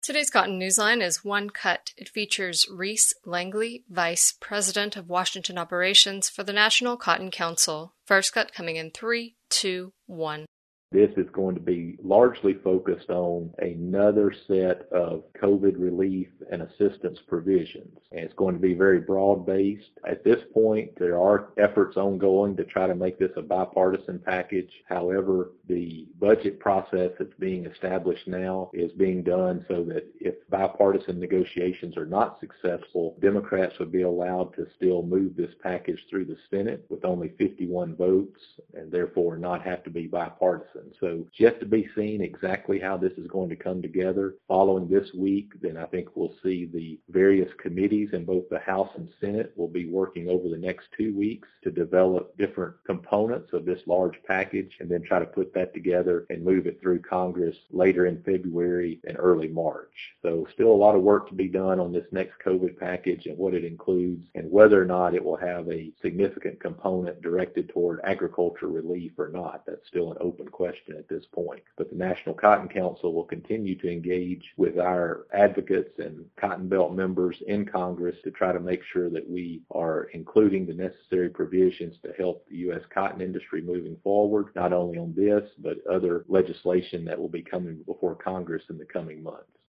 Today's Cotton Newsline is One Cut. It features Reese Langley, Vice President of Washington Operations for the National Cotton Council. First cut coming in 3, 2, 1. This is going to be largely focused on another set of COVID relief and assistance provisions. And it's going to be very broad-based. At this point, there are efforts ongoing to try to make this a bipartisan package. However, the budget process that's being established now is being done so that if bipartisan negotiations are not successful, Democrats would be allowed to still move this package through the Senate with only 51 votes and therefore not have to be bipartisan. So it's yet to be seen exactly how this is going to come together. Following this week, then I think we'll see the various committees in both the House and Senate will be working over the next 2 weeks to develop different components of this large package and then try to put that together and move it through Congress later in February and early March. So still a lot of work to be done on this next COVID package and what it includes and whether or not it will have a significant component directed toward agriculture relief or not. That's still an open question at this point. But the National Cotton Council will continue to engage with our advocates and Cotton Belt members in Congress to try to make sure that we are including the necessary provisions to help the U.S. cotton industry moving forward, not only on this, but other legislation that will be coming before Congress in the coming months.